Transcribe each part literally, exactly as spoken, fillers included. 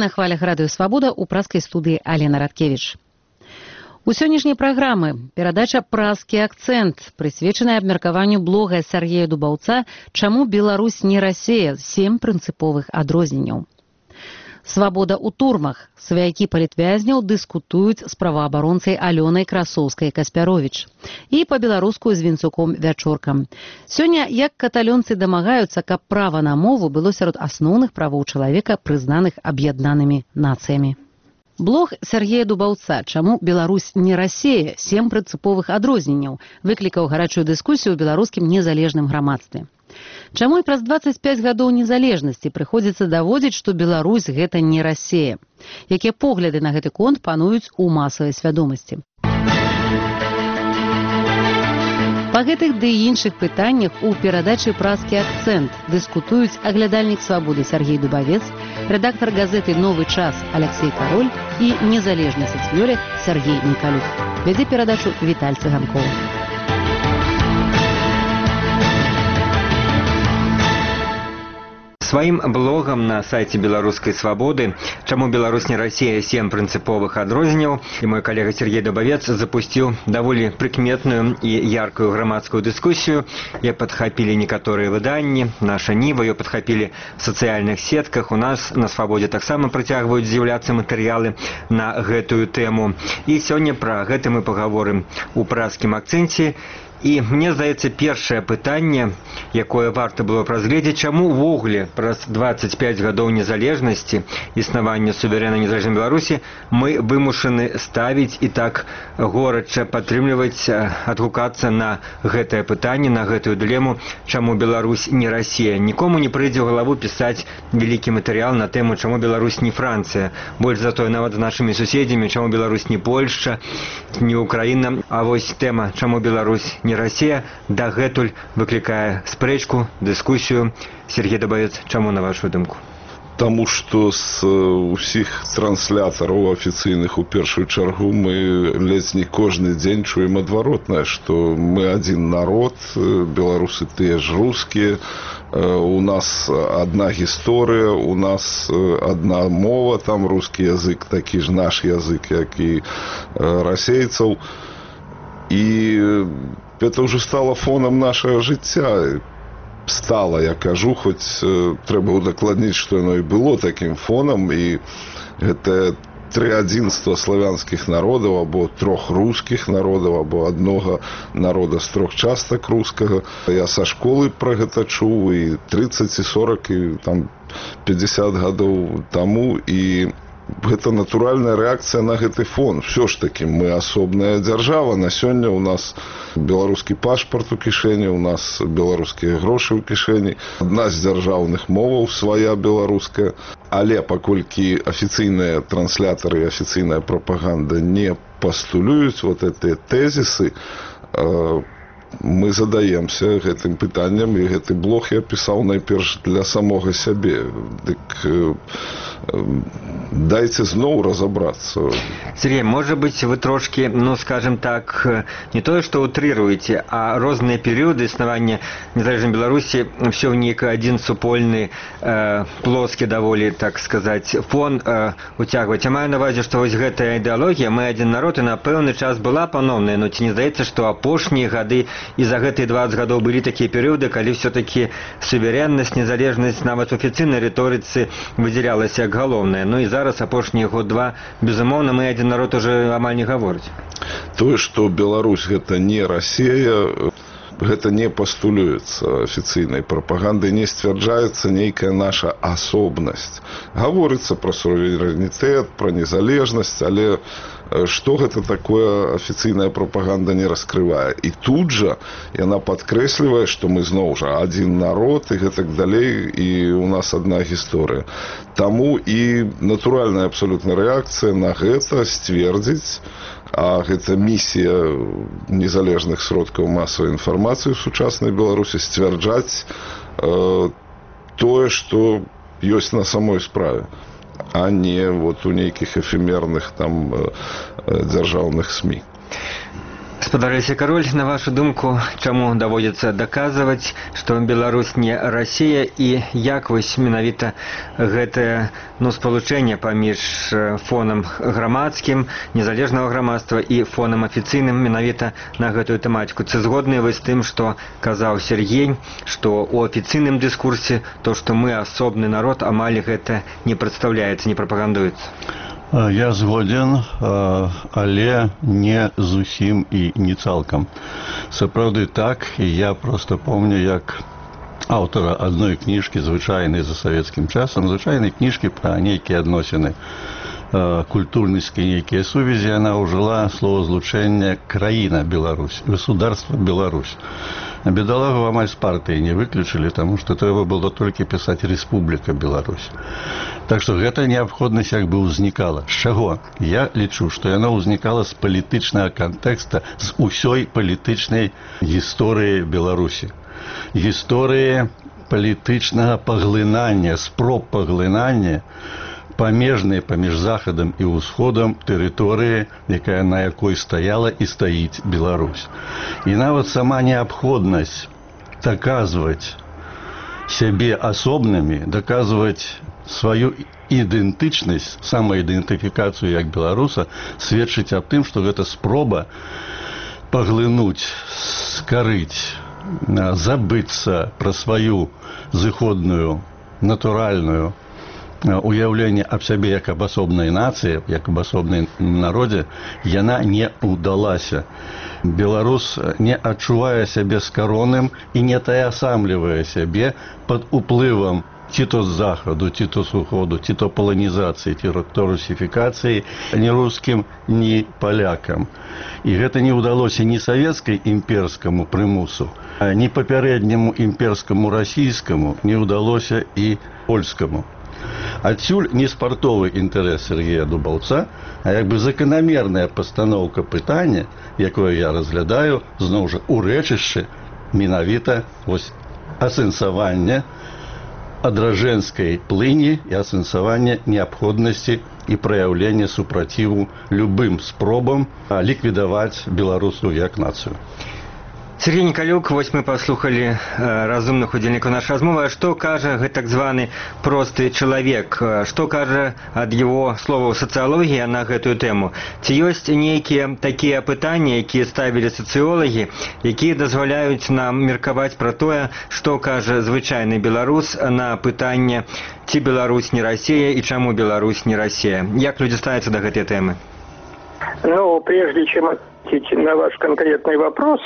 на хвалях радыё Свабода ў праскай студыі Алена Радкевіч. У сённяшняй праграмы перадача «Праскі акцэнт», прысвечаная абмеркаванню блога Сяргея Дубаўца «Чаму Беларусь не Расія? Сем прынцыповых адрозненняў». Свабода ў турмах. Сваякі палітвязняў дыскутуюць з праваабаронцай Алёнай Красоўскай-Каспяровіч. І па-беларуску з Вінцуком Вячоркам. Сёння, як каталёнцы дамагаюцца, каб права на мову было сярод асноўных правоў чалавека, прызнаных аб'яднанымі нацыямі. Блог Сяргея Дубаўца «Чаму Беларусь не Расія? Сем прынцыповых адрозненняў» выклікаў гарачую дыскусію ў беларускім незалежным грамадстве. Чаму і праз дваццаць пяць гадоў незалежнасці прыходзіцца даводзіць, што Беларусь гэта не Расія? Якія погляды на гэты конт пануюць у масавай свядомасці? Па гэтых ды і іншых пытаннях у перадачы «Праскі акцэнт» дыскутуюць аглядальнік Свабоды Сяргей Дубавец, рэдактар газеты «Новы час» Аляксей Кароль і незалежны сацыёлог Сяргей Мікалюк. Вядзе перадачу Віталь Цыганкоў. Сваім блогам на сайце беларускай свабоды «Чаму Беларусь не Расія? Сем прынцыповых адрозненняў» і мой калега Сергей Дубавец запусціў даволі прыкметную і яркую грамадскую дыскусію. Яе падхапілі некаторыя выданні, наша Ніва, яе падхапілі в сацыяльных сетках. У нас на свабодзе таксама працягваюць з'яўляцца матэрыялы на гэтую тэму. І сёння пра гэта мы пагаворым у праскім акцэнце. І мне здаецца, першае пытанне, якое варта было б разгледзець, чаму ўвогуле праз дваццаць пяць гадоў незалежнасці існавання суверэннай незалежнай Беларусі мы вымушаны ставіць і так горача падтрымліваць, адгукацца на гэтае пытанне, на гэтую дылему, чаму Беларусь не Расія. Нікому не прыйдзе ў галаву пісаць вялікі матэрыял на тэму, чаму Беларусь не Францыя. Больш за тое, нават з нашымі суседзямі, чаму Беларусь не Польшча, не Украіна. А вось тэма, чаму Беларусь не Расія, дагэтуль выклікае спрэчку, дыскусію. Сергей Дубавец, чаму, на вашу думку? Таму што з усіх транслятараў афіцыйных у першую чаргу мы ледзь не кожны дзень чуем адваротнае, што мы адзін народ, беларусы тыя ж рускія, у нас адна гісторыя, у нас адна мова, там рускі язык, такі ж наш язык, як і расейцаў. І это ўжо стало фоном нашага жыцця. Стала, я кажу, хоць э, трэба удакладніць, што яно і было такім фонам, і гэта трыадзінства славянскіх народаў, або трох рускіх народаў, або аднога народа з трох частак рускага. Я са школы пра гэта чуў, і трыццаць, і сорак, і там пятьдесят гадоў таму, і гэта натуральная рэакцыя на гэты фон. Всё ж такі мы асобная дзяржава. На сёння у нас беларускі пашпарт у кішэні, у нас беларускія грошы ў кішэні. Адна з дзяржаўных моваў свая беларуская. Але паколькі афіцыйныя транслятары і афіцыйная прапаганда не пастулююць вот гэтыя тэзісы, э, мы задаемся гэтым пытаннем, і гэты блог я пісаў найперш для самога сябе. Дык э, дайте зноў разобраться. Сергей, может быть, вы трошки, ну, скажем так, не то, что утрируете, а разные периоды існавання незалежнай Беларусі все в нейкі один супольны, э, плоскі даволі, так сказать, фон э, уцягваць. Я маю на увазе, што вось гэтая ідэалогія, мы адзін народ, і на пэўны час была паноўная, но ці не здаецца, што апошнія гады і за гэтыя двадцать гадоў былі такія перыяды, калі все-таки суверэннасць, незалежнасць нават у афіцыйнай рыторыцы выдзялялася як галоўнае. Ну і зараз апошнія год-два, безумоўна, мы адзін народ уже амаль не гаворыць. Тое, што Беларусь гэта не Расія, гэта не пастулюецца афіцыйнай прапагандай, не сцвярджаецца нейкая наша асобнасць. Гаворыцца пра суверэнітэт, пра незалежнасць, але што гэта такое афіцыйная прапаганда не раскрывае. І тут жа яна падкрэслівае, што мы зноў жа адзін народ і гэтак далей, і у нас адна гісторыя. Таму і натуральная абсалютна рэакцыя на гэта сцвердзіць, а гэта місія незалежных сродкаў масавай інфармацыі ў сучаснай Беларусі, сцвярджаць э, тое, што ёсць на самой справе, а не вот у нейкіх эфемерных там дзяржаўных СМІ. Спадарыся Кароль, на вашу думку, чаму даводзіцца даказваць, што Беларусь не Расія і як вось менавіта гэтае ну, спалучэнне паміж фонам грамадскім, незалежнага грамадства і фонам афіцыйным менавіта на гэтую тэматыку. Ці згодныя вы з тым, што казаў Сергей, што ў афіцыйным дыскурсе то, што мы асобны народ, амаль гэта не прадстаўляецца, не прапагандуецца? Я згоден, але не зусім і не цалкам. Сапраўды так, і я просто помню, як аўтара адной кніжкі, звычайнай за савецкім часам, звычайнай кніжкі пра нейкія адносіны культурніцкія нейкія сувязі, яна ўжыла словазлучэнне краіна Беларусь, государство Беларусь. Бедалагу амаль з партыі не выключылі, таму што трэба было толькі пісаць Рэспубліка Беларусь. Так што гэта неабходнасць як бы ўзнікала. З чаго? Я лічу, што яно ўзнікала з палітычнага кантэкста, з усёй палітычнай гісторыі Беларусі. Гісторыі палітычнага паглынання, спроб паглынання памежнай паміж захадам і ўсходам тэрыторыі, якая на якой стаяла і стаіць Беларусь. І нават сама неабходнасць даказваць сябе асобнымі, даказваць сваю ідэнтычнасць, самаідэнтыфікацыю як беларуса, сведчыць аб тым, што гэта спроба паглынуць, скарыць, забыцца пра сваю зыходную, натуральную уяўленне аб сябе як аб асобнай нацыі, як аб асобнай народзе, яна не ўдалася. Беларус не адчувае сябе скароным і не таясамлівае сябе пад уплывам ці то з захаду, ці то з уходу, ці то паланізацыі, ці то русіфікацыі ні рускім, ні палякам. І гэта не ўдалося ні савецкай імперскаму прымусу, ні папярэдняму імперскаму расійскаму, не ўдалося і польскаму. Адсюль не спартовы інтарэс Сергея Дубаўца, а як бы заканамерная пастаноўка пытання, якое я разглядаю, зноў жа у рэчышчы менавіта вось асэнсавання адражэнскай плыні і асэнсавання неабходнасці і праяўлення супраціву любым спробам ліквідаваць беларусаў як нацыю. Сергей Николюк, вось мы паслухалі разумных удзельнікаў нашай размовы. А што кажа гэты так званы просты чалавек? Што кажа ад яго словаў сацыялогія на гэтую тэму? Ці ёсць нейкія такія пытанні, якія ставілі сацыёлагі, якія дазваляюць нам меркаваць пра тое, што кажа звычайны беларус на пытанне, ці Беларусь не Расія і чаму Беларусь не Расія? Як людзі ставяцца да гэтай тэмы? Ну, прежде чем ответить на ваш конкретный вопрос,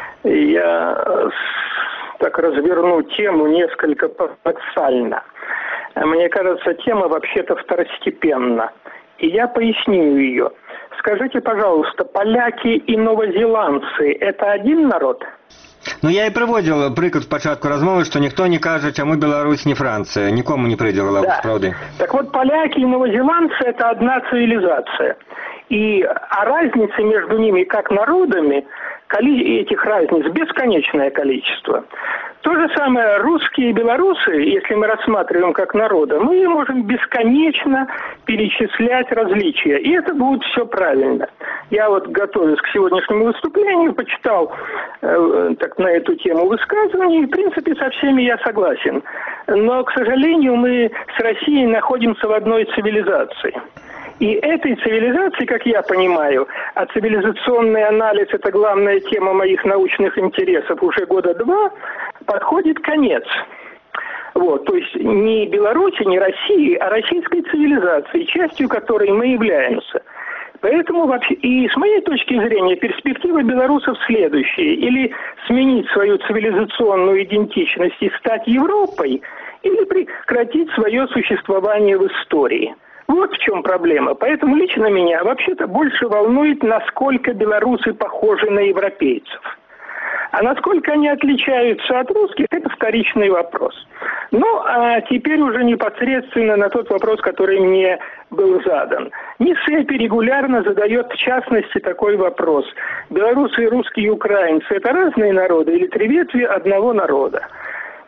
я так разверну тему несколько парадоксально. Мне кажется, тема вообще-то второстепенна. И я поясню ее. Скажите, пожалуйста, поляки и новозеландцы – это один народ? Ну, я і прыводзіла прыклад спачатку размовы, што ніхто не кажа, чаму Беларусь не Францыя. Нікому не прыйдзе галава, да. Правды. Так вот, поляки и новозеландцы – это одна цивилизация. И а разница между ними как народами, этих разниц бесконечное количество. То же самое русские и белорусы, если мы рассматриваем как народа, мы можем бесконечно перечислять различия. И это будет все правильно. Я вот, готовясь к сегодняшнему выступлению, почитал э, так, на эту тему высказывания, и, в принципе, со всеми я согласен. Но, к сожалению, мы с Россией находимся в одной цивилизации. И этой цивилизации, как я понимаю, а цивилизационный анализ – это главная тема моих научных интересов уже года два, подходит конец. Вот, то есть не Беларуси, не России, а российской цивилизации, частью которой мы являемся. Поэтому вообще, и с моей точки зрения, перспектива белорусов следующая. Или сменить свою цивилизационную идентичность и стать Европой, или прекратить свое существование в истории. Вот в чем проблема. Поэтому лично меня вообще-то больше волнует, насколько белорусы похожи на европейцев. А насколько они отличаются от русских, это вторичный вопрос. Ну, а теперь уже непосредственно на тот вопрос, который мне был задан. НИСЭПИ регулярно задает, в частности, такой вопрос. Белорусы, русские и украинцы – это разные народы или три ветви одного народа?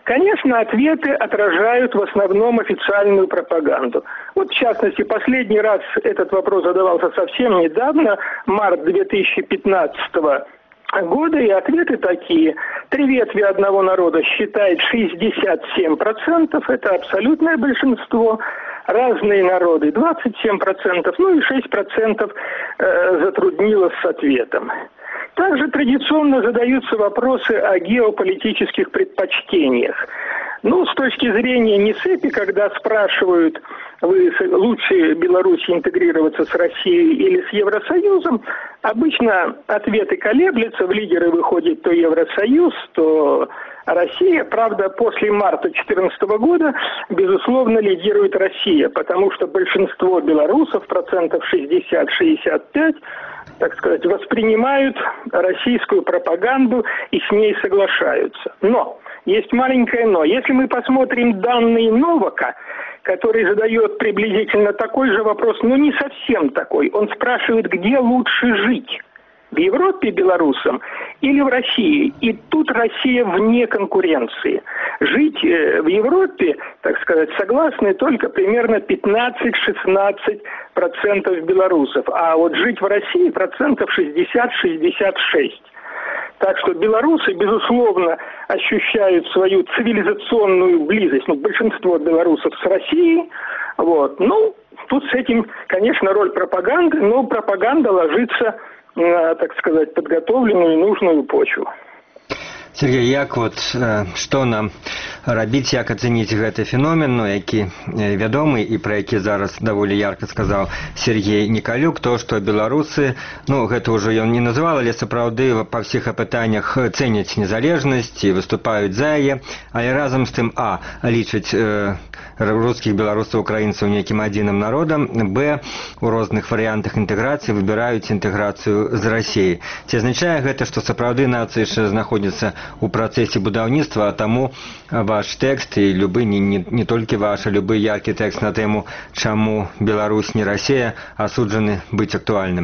Конечно, ответы отражают в основном официальную пропаганду. Вот, в частности, последний раз этот вопрос задавался совсем недавно, март две тысячи пятнадцатого года, и ответы такие. Три ветви одного народа считает шестьдесят семь процентов, это абсолютное большинство. Разные народы двадцать семь процентов, ну и шесть процентов э, затруднилось с ответом. Также традиционно задаются вопросы о геополитических предпочтениях. Ну, с точки зрения НИСЭПИ, когда спрашивают, вы лучше Беларуси интегрироваться с Россией или с Евросоюзом, обычно ответы колеблются, в лидеры выходит то Евросоюз, то Россия. Правда, после марта две тысячи четырнадцатого года, безусловно, лидирует Россия, потому что большинство белорусов, процентов шестьдесят - шестьдесят пять, так сказать, воспринимают российскую пропаганду и с ней соглашаются. Но есть маленькое но. Если мы посмотрим данные Новака, который задает приблизительно такой же вопрос, но не совсем такой. Он спрашивает, где лучше жить. В Европе белорусам или в России? И тут Россия вне конкуренции. Жить в Европе, так сказать, согласны только примерно пятнадцать - шестнадцать процентов белорусов. А вот жить в России процентов шестьдесят - шестьдесят шесть. Так что белорусы, безусловно, ощущают свою цивилизационную близость, ну, большинство белорусов с Россией. Вот. Ну, тут с этим, конечно, роль пропаганды, но пропаганда ложится на, так сказать, подготовленную и нужную почву. Сергей, як вот, што нам рабіць, як ацэніць гэты феномен, ну, які вядомы і пра які зараз даволі ярка сказаў Сергей Николюк, то, што беларусы, ну, гэта ўжо ён не называл, але сапраўды па всіх апытаннях цэняць незалежнасць і выступаюць за яе, але разам з тым, а, лічаць э, рускіх беларусаў украінцаў нейкім адзіным народам, б, у розных варыянтах інтэграцыі выбіраюць інтэграцыю з Расіяй. Ці азначае гэта, што сапраўды нацыя яшчэ знаходзіцца у працэсе будаўніцтва, а таму ваш тэкст і любы, не, не, не толькі ваш, а любы яркі тэкст на тэму, чаму Беларусь не Расія, асуджаны быць актуальным?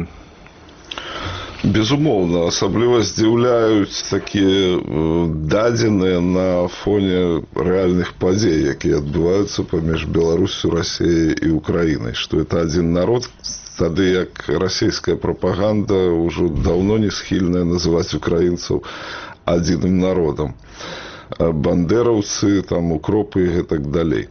Безумоўна, асабліва здзіўляюць такія дадзеныя на фоне рэальных падзей, якія адбываюцца паміж Беларусю, Расіяй і Украінай, што это адзін народ, тады як расійская прапаганда ўжо даўно не схільная называць украінцаў адзіным народам. Бандераўцы, там, укропы і гэтак далей.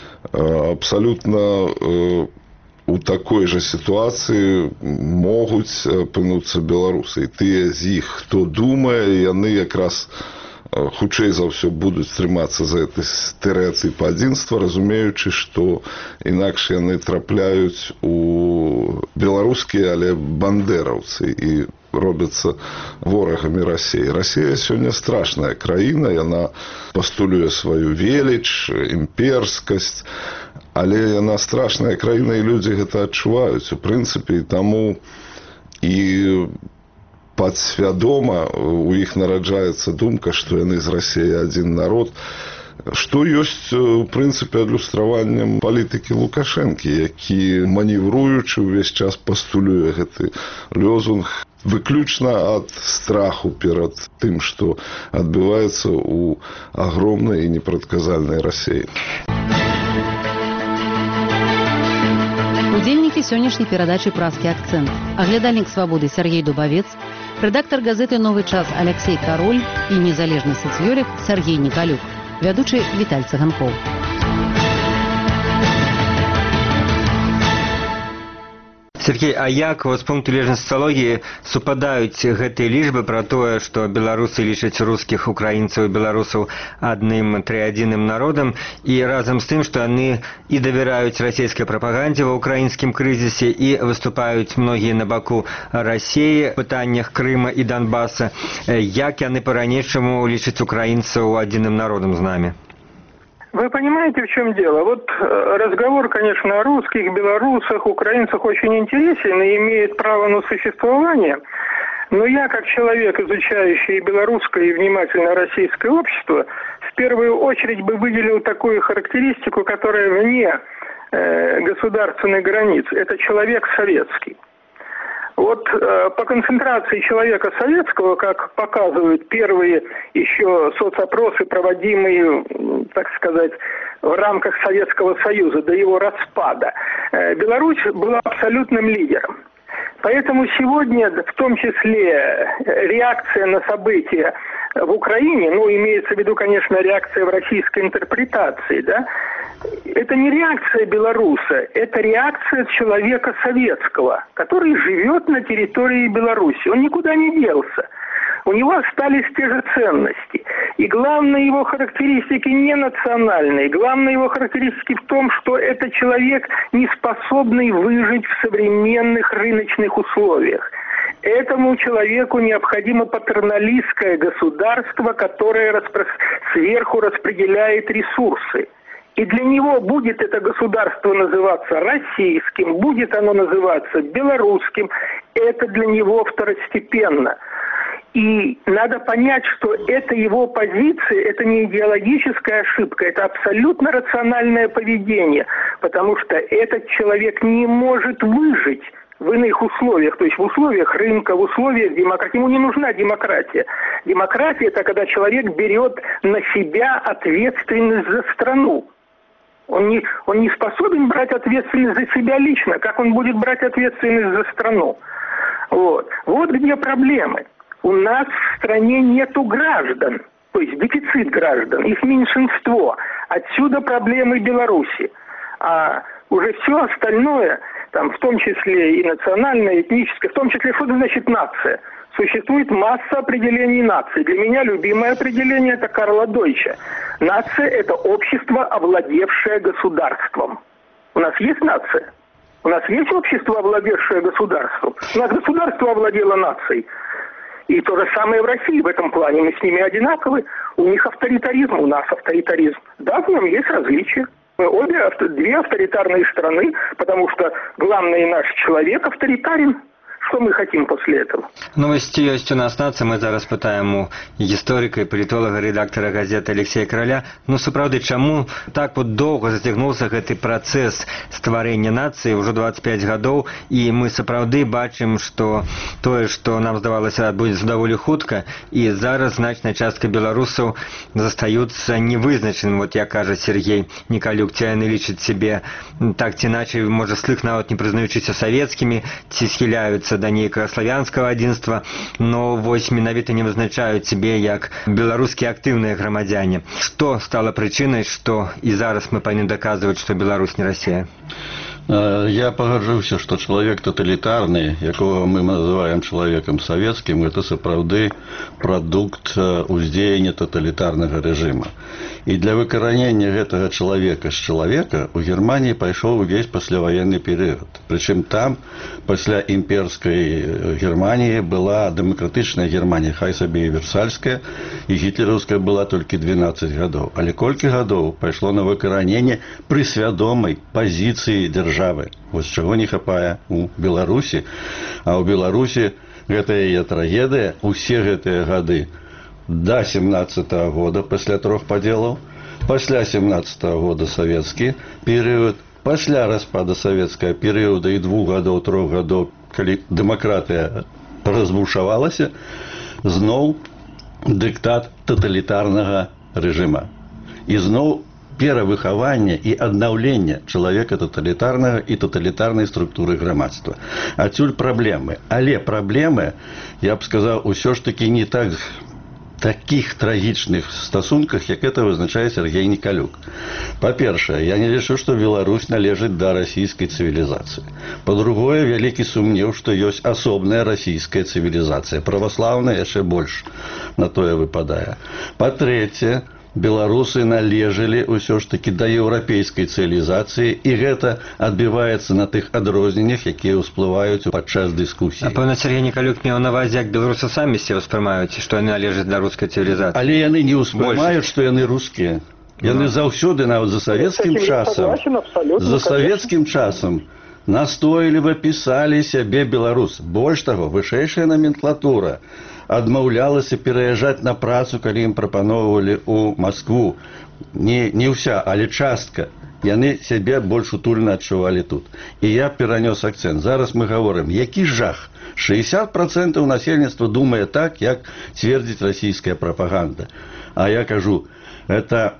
Абсалютна у такой жа сітуацыі могуць апынуцца беларусы. І тыя з іх, хто думае, яны якраз хутчэй за ўсё будуць трымацца за гэты стэрэатып адзінства, разумеючы, што інакш яны трапляюць у беларускія, але бандераўцы і робяцца ворагамі Расіі. Расія сёння страшная краіна, яна пастулюе сваю веліч, імперскасць, але яна страшная краіна, і людзі гэта адчуваюць. У прынцыпе, і таму і падсвядома у іх нараджаецца думка, што яны з Расіяй адзін народ, што ёсць, у прынцыпе, адлюстраваннем палітыкі Лукашэнкі, які, маневруючы, увесь час пастулюе гэты лозунг выключна ад страху перад тым, што адбываецца ў агромнай і непрадказальнай Расіі. Удзельнікі сённяшняй перадачы «Празкі акцэнт». Аглядальнік «Свабоды» Сергей Дубавец, рэдактар газеты «Новы час» Алексей Кароль і незалежны сацыёлог Сергей Николюк, вядучы Віталь Цыганкоў. Сергей, а як з пункту гледжання сацыялогіі супадаюць гэтыя лічбы пра тое, што беларусы лічаць рускіх, украінцаў і беларусаў адным трыадзіным народам, і разам з тым, што яны і давяраюць расійскай прапагандзе ва ўкраінскім крызісе і выступаюць многія на баку Расіі в пытаннях Крыма і Донбаса. Як яны па-ранейшаму лічаць украінцаў адзіным народам з намі? Вы понимаете, в чем дело? Вот разговор, конечно, о русских, белорусах, украинцах очень интересен и имеет право на существование. Но я, как человек, изучающий белорусское и внимательно российское общество, в первую очередь бы выделил такую характеристику, которая вне э, государственных границ. Это человек советский. Вот э, по концентрации человека советского, как показывают первые еще соцопросы, проводимые, так сказать, в рамках Советского Союза до его распада, э, Беларусь была абсолютным лидером. Поэтому сегодня, в том числе, реакция на события в Украине, ну, имеется в виду, конечно, реакция в российской интерпретации, да, это не реакция белоруса, это реакция человека советского, который живет на территории Беларуси. Он никуда не делся. У него остались те же ценности. И главные его характеристики не национальные. Главные его характеристики в том, что это человек, не способный выжить в современных рыночных условиях. Этому человеку необходимо патерналистское государство, которое распро... сверху распределяет ресурсы. И для него будет это государство называться российским, будет оно называться белорусским. Это для него второстепенно. И надо понять, что это его позиция, это не идеологическая ошибка, это абсолютно рациональное поведение, потому что этот человек не может выжить в иных условиях, то есть в условиях рынка, в условиях демократии. Ему не нужна демократия. Демократия – это когда человек берет на себя ответственность за страну. Он не, он не способен брать ответственность за себя лично, как он будет брать ответственность за страну. Вот, вот где проблемы. У нас в стране нету граждан, то есть дефицит граждан, их меньшинство. Отсюда проблемы Беларуси. А уже все остальное, там, в том числе и национальное, этническое, в том числе, что значит нация? Существует масса определений нации. Для меня любимое определение – это Карла Дойча. Нация – это общество, овладевшее государством. У нас есть нация? У нас есть общество, овладевшее государством? У нас государство овладело нацией. И то же самое в России в этом плане. Мы с ними одинаковы. У них авторитаризм, у нас авторитаризм. Да, в нем есть различия. Мы обе две авторитарные страны, потому что главный наш человек авторитарен. Что мы хотим после этого? Новости есть у нас нацыя. Мы зараз пытаем у гісторыка і палітолага, рэдактара газеты Алексея Караля. Ну, сапраўды, чаму так вот доўга зацягнуўся гэты працэс стварэння нацыі, ўжо двадцать пять гадоў, і мы сапраўды бачым, што тое, што нам здавалася, адбудзецца даволі хутка, і зараз значная частка беларусаў застаюцца невызначаным, вот як кажа Сергей Николюк, ці яны лічаць сябе так ці іначай, можа, слых нават не прызнаючыся савецкімі, ці схіляюцца да нейкага славянскага адзінства, но вось менавіта не вызначаюць сябе як беларускія актыўныя грамадзяне. Што стала прычынай, што і зараз мы павінны даказваць, што Беларусь не Расія? Я пагаджуся, што чалавек таталітарны, якога мы называем чалавекам савецкім, гэта сапраўды прадукт уздзеяння таталітарнага рэжыма. І для выкаранення гэтага чалавека з чалавека у Германії пайшоў увесь пасляваенны перыяд. Прычым там, пасля імперскай Германіі, была дэмакратычная Германія, хай сабе і версальская, і гітлераўская была толькі двенадцать гадоў. Але колькі гадоў пайшло на выкараненне пры свядомай пазіцыі дзяржавы. Вось чаго не хапае у Беларусі. А ў Беларусі гэта яе трагедыя усе гэтыя гады. До семнадцатого года, пасля трох падзелаў, пасля семнадцатого года савецкі перыяд, пасля распада савецкага перыяда і двух гадоў, трох гадоў, калі дэмакратыя разбушавалася, зноў дыктат таталітарнага рэжыма. І зноў перавыхаванне і аднаўленне чалавека таталітарнага і таталітарнай структуры грамадства. Адсюль праблемы. Але праблемы, я б сказаў, усё ж такі не так таких трагічных стасунках, як это вызначае Сергей Николюк. Па-першае, я не лічу, што Беларусь належыць да расійскай цывілізацыі. Па-другое, вялікі сумнеў, што ёсць асобная расійская цывілізацыя. Праваслаўная яшчэ больш на тое выпадае. Па-трэцяе, беларусы належалі ўсё ж такі да еўрапейскай цывілізацыі, і гэта адбіваецца на тых адрозненнях, якія ўсплываюць падчас дыскусіі. А пэўна, Сергей Николюк меў на увазе, як беларусы самі себе ўспрымаюць, што яны належаць да рускай цывілізацыі. Але яны не ўспрымаюць, што яны рускія. Яны заўсёды, нават за савецкім часам, за савецкім часам настойліва пісалі сябе беларус. Больш таго, вышэйшая номенклатура адмаўлялася пераязджаць на працу, калі ім прапаноўвалі ў Маскву. Не, не ўся, але частка. Яны сябе больш утульна адчувалі тут. І я перанёс акцэнт. Зараз мы гаворым, які жах. шэсцьдзесят процентаў насельніцтва думае так, як цвердзіць расійская прапаганда. А я кажу, это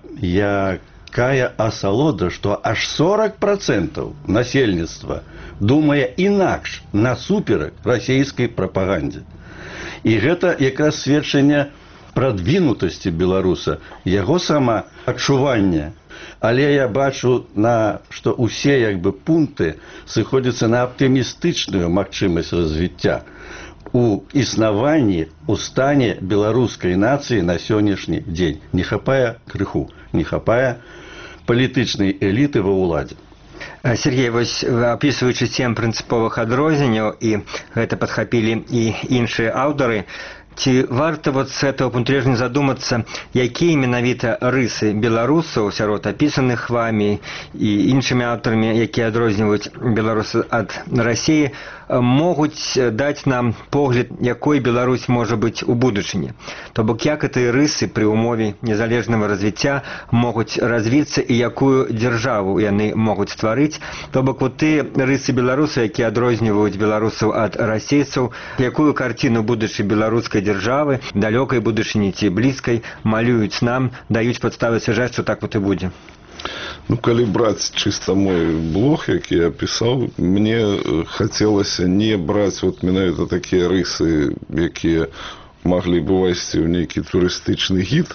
якая асалода, што аж сорок процентаў насельніцтва думае інакш насуперак расійскай прапагандзе. І гэта якраз сведчанне прадвінутасці беларуса, яго самаадчування. Але я бачу, на, што ўсе як бы пункты сыходзяцца на аптымістычную магчымасць развіцця у існаванні, у стане беларускай нацыі на сённяшні дзень. Не хапае крыху, не хапае палітычнай эліты ва ўладзе. Сергей, вось опісваючы сем прынцыповых адрозненняў, і гэта падхапілі і іншыя аўтары, ці варта вот с этого пункту зрения задуматься, якія менавіта рысы беларусаў сярод опісаных вами і іншымі аўтарамі, якія адрозніваюць беларусы ад Расіі, могуць даць нам погляд, якой Беларусь можа быць у будучыні. То бок, як гэтыя рысы пры умове незалежнага развіцця могуць развіцца і якую дзяржаву яны могуць стварыць. То бок, вот тыя рысы беларусаў, якія адрозніваюць беларусаў ад расейцаў, якую карціну будучай беларускай дзяржавы, далёкай будучыні ці блізкай, малююць нам, даюць падставы сцвярджаць, што так вот і будзе. Ну, калі браць чыста мой блог, які я пісаў, мне хацелася не браць вот менавіта такія рысы, якія маглі б увайсці ў нейкі турыстычны гід,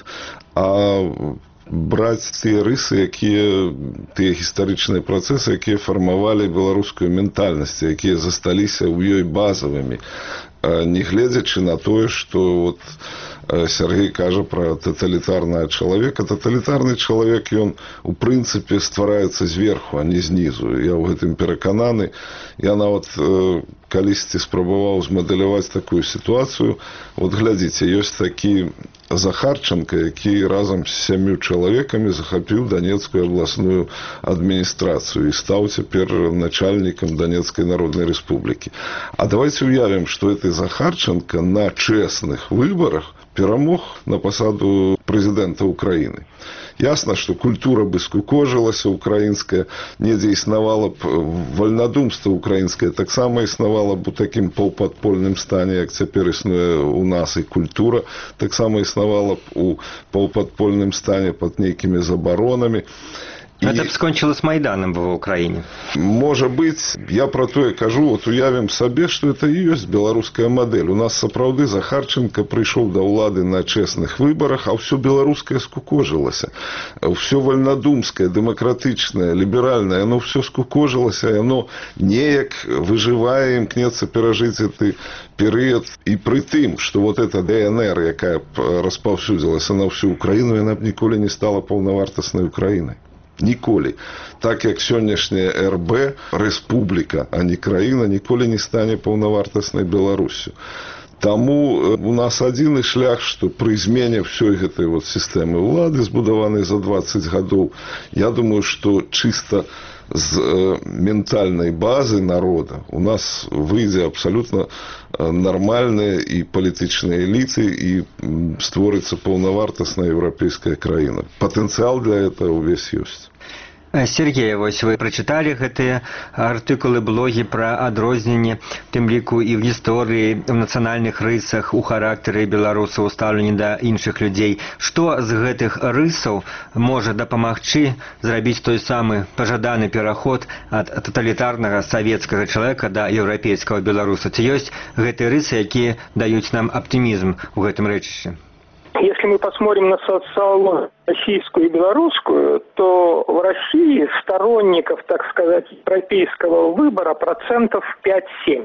а браць тыя рысы, якія, тыя гістарычныя працэсы, якія фармавалі беларускую ментальнасць, якія засталіся ў ёй базавымі, не гледзячы на тое, што вот Сергей кажа пра таталітарнага чалавека. Таталітарны чалавек, ён у прынцыпе ствараецца зверху, а не знізу. Я ў гэтым перакананы. Я нават калісьці спрабаваў змадэляваць такую сітуацыю. Вот глядзіце, ёсць такі Захарченко, які разам з сямю чалавекамі захапіў Данецкую абласную адміністрацыю і стаў цяпер начальнікам Данецкай Народнай Рэспублікі. А давайте уявім, што гэты Захарченко на чэсных выбарах перамог на пасаду прэзідэнта Украіны. Ясна, што культура бы скукожылася украінская, недзе існавала б вальнадумства украінскае, таксама існавала б у такім паўпадпольным стане, як цяпер існуе у нас і культура, таксама існавала б у паўпадпольным стане пад нейкімі забаронамі. Гэта б скончылася Майданам ва Ўкраіне. Можа быць, я пра тое кажу, вот уявім сабе, што это і ёсць беларуская мадэль. У нас сапраўды Захарченко прыйшоў да ўлады на чэсных выбарах, а ўсё беларускае скукожылася. Ўсё вальнадумскае, дэмакратычнае, ліберальнае, яно ўсё скукожылася, яно неяк выжывае, імкнецца перажыць гэты перыяд. І пры тым, што вот эта ДНР, якая распаўсюдзілася на ўсю Украіну, яна б ніколі не стала паўнавартаснай Украінай. Ніколі. Так як сённяшняя эр бэ, рэспубліка, а не краіна, ніколі не стане паўнавартаснай Беларусю. Таму у нас адзіны шлях, што пры змене ўсёй гэтай вот сістэмы ўлады, збудаванай за дваццаць гадоў, я думаю, што чыста з ментальнай базы народа у нас выйдзе абсалютна нармальныя і палітычныя эліты і створыцца паўнавартасная еўрапейская краіна. Патэнцыял для этого ўвесь ёсць. Сергей, вось вы прачыталі гэтыя артыкулы, блогі пра адрозненне, тым ліку і ў гісторыі, в нацыянальных рысах, у характары беларусаў, у стаўленні да іншых людзей. Што з гэтых рысаў можа дапамагчы зрабіць той самы пажаданы пераход ад таталітарнага савецкага чалавека да еўрапейскага беларуса? Ці ёсць гэтыя рысы, якія даюць нам аптымізм у гэтым рэчышчы? Если мы посмотрим на социологию российскую и белорусскую, то в России сторонников, так сказать, европейского выбора процентов пять-семь.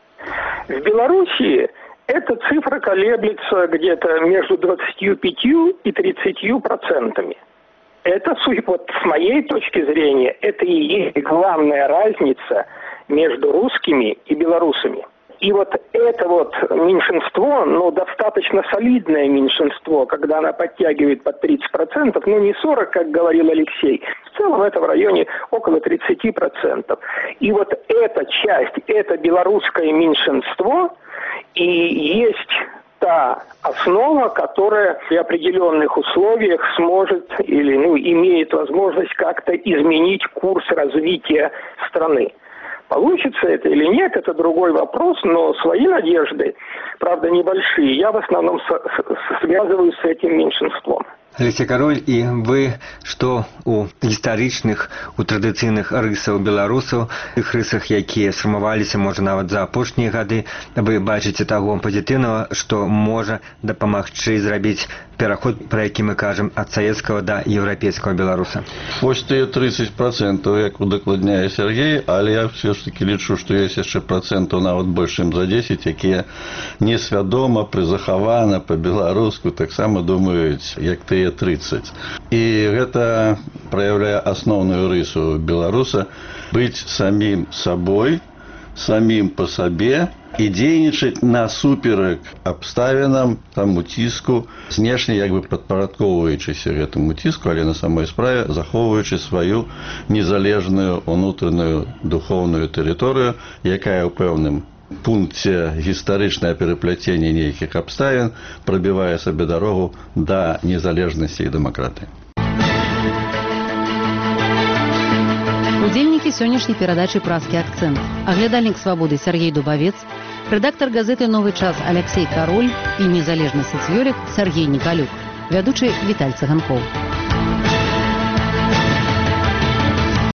В Белоруссии эта цифра колеблется где-то между двадцатью пятью и тридцатью процентами. Это, вот с моей точки зрения, это и есть главная разница между русскими и белорусами. И вот это вот меньшинство, ну, достаточно солидное меньшинство, когда она подтягивает под тридцать процентов, ну, не сорок, как говорил Алексей, В целом это в районе около тридцати процентов. И вот эта часть, это белорусское меньшинство, и есть та основа, которая при определенных условиях сможет или ну, имеет возможность как-то изменить курс развития страны. Получится это или нет, это другой вопрос, но свои надежды, правда, небольшие, я в основном со- с- связываю с этим меньшинством. Алексей Король, і вы што у гістарычных, у традыцыйных рысаў беларусаў, тых рысах, якія сфармаваліся, можа, нават за апошнія гады, вы бачыце таго пазітыўнага, што можа дапамагчы зрабіць пераход, про які мы кажам, ад савецкага да еўрапейскага беларуса? Вось тыя тридцать процентов, як удакладняе Сергей, але я все ж таки лічу, што ёсць яшчэ процентаў нават больш, чым за десять, якія несвядома, прызахавана па-беларуску таксама думаюць, як тыя тридцать. І гэта праяўляе асноўную рысу беларуса быць самім сабой, самім па сабе і дзейнічаць насуперак абставінам, таму ціску, знешне як бы падпарадкоўваючыся гэтаму ціску, але на самой справе захоўваючы сваю незалежную унутраную духоўную тэрыторыю, якая ў пэўным пункце гістарычнае пераплеценне нейкіх абставін прабівае сабе дарогу да незалежнасці і дэмакратыі. Удзельнікі сённяшняй перадачы «Празкі акцэнт». Аглядальнік «Свабоды» Сергей Дубавец, рэдактар газеты «Новы час» Алексей Король і незалежны сацыёлог Сергей Николюк, вядучы Віталь Цыганкоў.